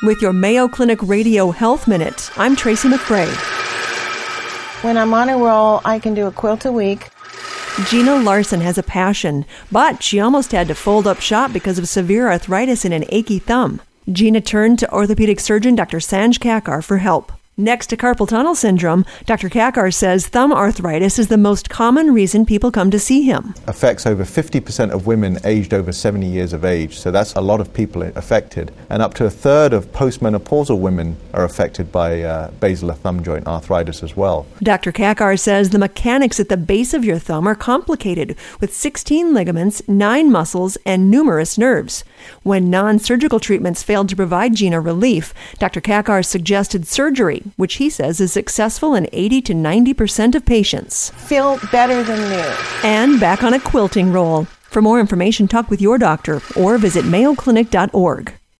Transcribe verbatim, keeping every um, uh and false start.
With your Mayo Clinic Radio Health Minute, I'm Tracy McRae. When I'm on a roll, I can do a quilt a week. Gina Larson has a passion, but she almost had to fold up shop because of severe arthritis and an achy thumb. Gina turned to orthopedic surgeon Doctor Sanj Kakar for help. Next to carpal tunnel syndrome, Doctor Kakar says thumb arthritis is the most common reason people come to see him. Affects over fifty percent of women aged over seventy years of age, so that's a lot of people affected. And up to a third of postmenopausal women are affected by uh, basilar thumb joint arthritis as well. Doctor Kakar says the mechanics at the base of your thumb are complicated, with sixteen ligaments, nine muscles, and numerous nerves. When non-surgical treatments failed to provide Gina relief, Doctor Kakar suggested surgery, which he says is successful in eighty to ninety percent of patients. Feel better than new. And back on a quilting roll. For more information, talk with your doctor or visit mayo clinic dot org.